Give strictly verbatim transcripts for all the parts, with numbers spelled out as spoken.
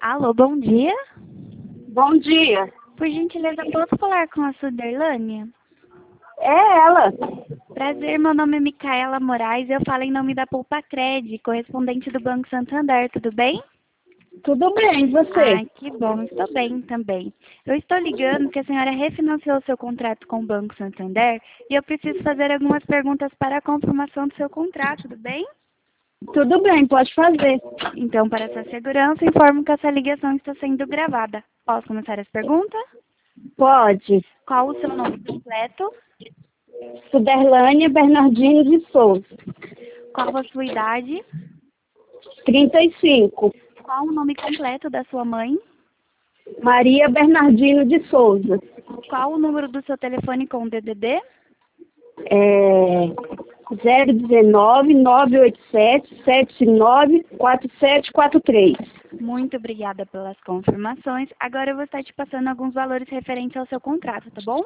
Alô, bom dia. Bom dia. Por gentileza, posso falar com a Suderlânia? É ela. Prazer, meu nome é Micaela Moraes e eu falo em nome da Poupa-Cred, correspondente do Banco Santander, tudo bem? Tudo bem, e você? Ai, que bom, estou bem também. Eu estou ligando porque a senhora refinanciou seu contrato com o Banco Santander e eu preciso fazer algumas perguntas para a confirmação do seu contrato, tudo bem? Tudo bem, pode fazer. Então, para essa segurança, informo que essa ligação está sendo gravada. Posso começar as perguntas? Pode. Qual o seu nome completo? Suderlânia Bernardino de Souza. Qual a sua idade? trinta e cinco. Qual o nome completo da sua mãe? Maria Bernardino de Souza. Qual o número do seu telefone com D D D? É zero um nove, nove oito sete, sete nove quatro sete quatro três. Muito obrigada pelas confirmações. Agora eu vou estar te passando alguns valores referentes ao seu contrato, tá bom?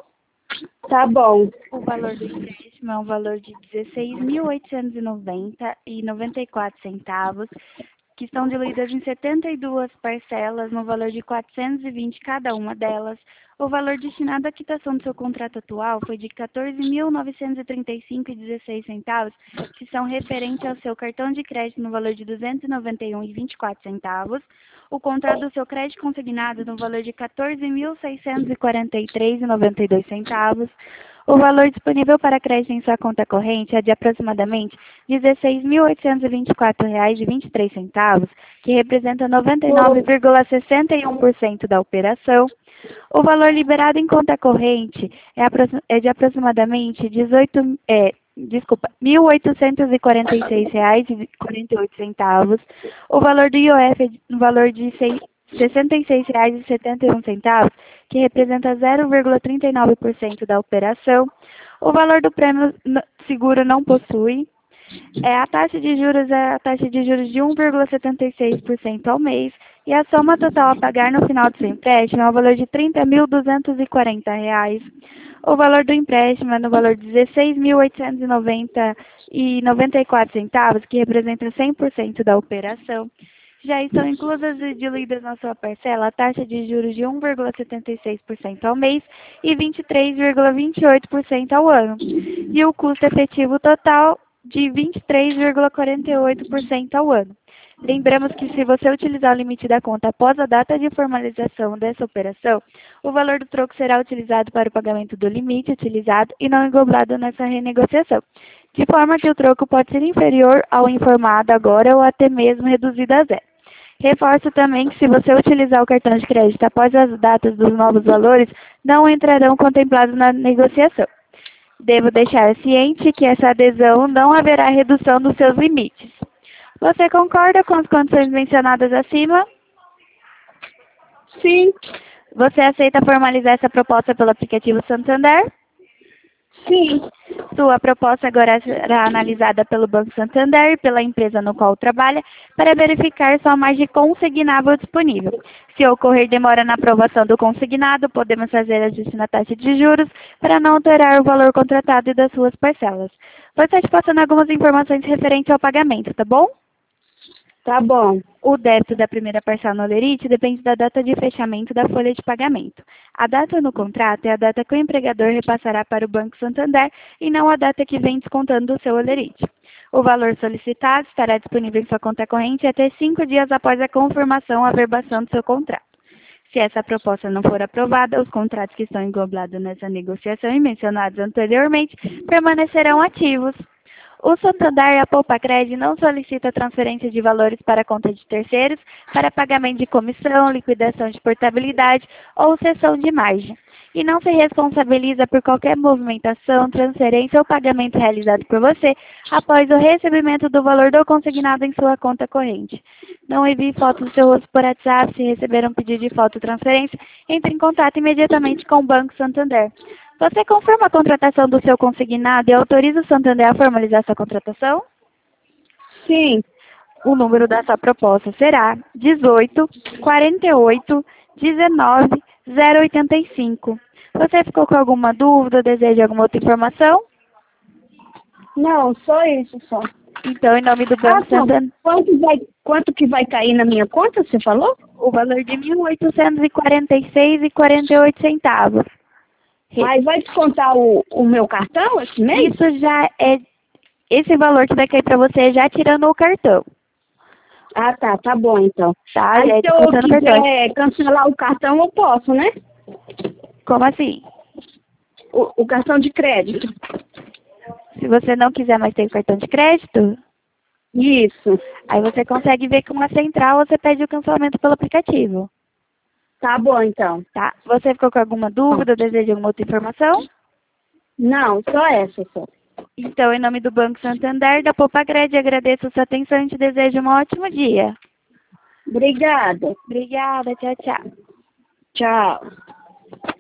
Tá bom. O valor do empréstimo é um valor de dezesseis mil oitocentos e noventa e noventa e quatro centavos, que estão diluídas em setenta e duas parcelas, no valor de quatrocentos e vinte cada uma delas. O valor destinado à quitação do seu contrato atual foi de quatorze mil novecentos e trinta e cinco reais e dezesseis centavos, que são referentes ao seu cartão de crédito no valor de duzentos e noventa e um reais e vinte e quatro centavos. O contrato do seu crédito consignado no valor de quatorze mil seiscentos e quarenta e três reais e noventa e dois centavos. O valor disponível para crédito em sua conta corrente é de aproximadamente dezesseis mil oitocentos e vinte e quatro reais e vinte e três centavos, que representa noventa e nove vírgula sessenta e um por cento da operação. O valor liberado em conta corrente é, é de aproximadamente dezoito, é, desculpa, mil oitocentos e quarenta e seis reais e quarenta e oito centavos. O valor do I O F é no valor de sessenta e seis reais e setenta e um centavos, que representa zero vírgula trinta e nove por cento da operação. O valor do prêmio seguro não possui. É, a taxa de juros é a taxa de juros de um vírgula setenta e seis por cento ao mês e a soma total a pagar no final do seu empréstimo é o valor de trinta mil duzentos e quarenta reais. O valor do empréstimo é no valor de dezesseis mil oitocentos e noventa reais e noventa e quatro centavos, que representa cem por cento da operação. Já estão inclusas e diluídas na sua parcela a taxa de juros de um vírgula setenta e seis por cento ao mês e vinte e três vírgula vinte e oito por cento ao ano. E o custo efetivo total de vinte e três vírgula quarenta e oito por cento ao ano. Lembramos que se você utilizar o limite da conta após a data de formalização dessa operação, o valor do troco será utilizado para o pagamento do limite utilizado e não englobado nessa renegociação, de forma que o troco pode ser inferior ao informado agora ou até mesmo reduzido a zero. Reforço também que se você utilizar o cartão de crédito após as datas dos novos valores, não entrarão contemplados na negociação. Devo deixar ciente que essa adesão não haverá redução dos seus limites. Você concorda com as condições mencionadas acima? Sim. Você aceita formalizar essa proposta pelo aplicativo Santander? Sim. Sua proposta agora será analisada pelo Banco Santander e pela empresa no qual trabalha para verificar sua margem consignável disponível. Se ocorrer demora na aprovação do consignado, podemos fazer ajuste na taxa de juros para não alterar o valor contratado e das suas parcelas. Vou estar te passando algumas informações referentes ao pagamento, tá bom? Tá bom. O débito da primeira parcela no holerite depende da data de fechamento da folha de pagamento. A data no contrato é a data que o empregador repassará para o Banco Santander e não a data que vem descontando do seu holerite. O valor solicitado estará disponível em sua conta corrente até cinco dias após a confirmação ou averbação do seu contrato. Se essa proposta não for aprovada, os contratos que estão englobados nessa negociação e mencionados anteriormente permanecerão ativos. O Santander e a Poupa-Cred não solicitam transferência de valores para a conta de terceiros para pagamento de comissão, liquidação de portabilidade ou cessão de margem. E não se responsabiliza por qualquer movimentação, transferência ou pagamento realizado por você após o recebimento do valor do consignado em sua conta corrente. Não envie fotos do seu rosto por WhatsApp. Se receber um pedido de foto ou transferência, entre em contato imediatamente com o Banco Santander. Você confirma a contratação do seu consignado e autoriza o Santander a formalizar sua contratação? Sim. O número da sua proposta será dezoito, quarenta e oito, dezenove, zero oitenta e cinco. Você ficou com alguma dúvida ou deseja alguma outra informação? Não, só isso só. Então, em nome do Ah, Banco tá. Santander, Quanto, vai, quanto que vai cair na minha conta, você falou? o valor de mil oitocentos e quarenta e seis reais e quarenta e oito centavos. Mas vai descontar o, o meu cartão esse mês? Isso já é, esse valor que vai cair para você é já tirando o cartão, Ah, tá, tá bom então. tá? Aí Já é se eu descontando o cartão. quiser cancelar o cartão, eu posso, né? Como assim? O, o cartão de crédito. Se você não quiser mais ter o cartão de crédito, Isso. aí você consegue ver com a central, você pede o cancelamento pelo aplicativo, Tá bom então. tá? Você ficou com alguma dúvida, deseja alguma outra informação? Não, só essa só. Então, em nome do Banco Santander, da Popagred, agradeço a sua atenção e te desejo um ótimo dia. Obrigada. Obrigada, tchau, tchau. Tchau.